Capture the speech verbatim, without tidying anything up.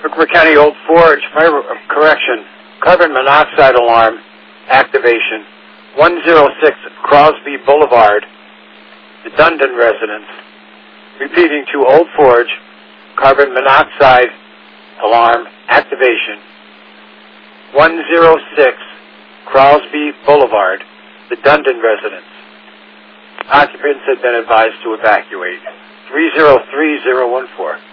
Rickenburg County Old Forge, fire, uh, correction, carbon monoxide alarm activation, one oh six Crosby Boulevard, the Dundon residence. Repeating to Old Forge, carbon monoxide alarm activation, one oh six Crosby Boulevard, the Dundon residence. Occupants have been advised to evacuate. three zero three zero one four.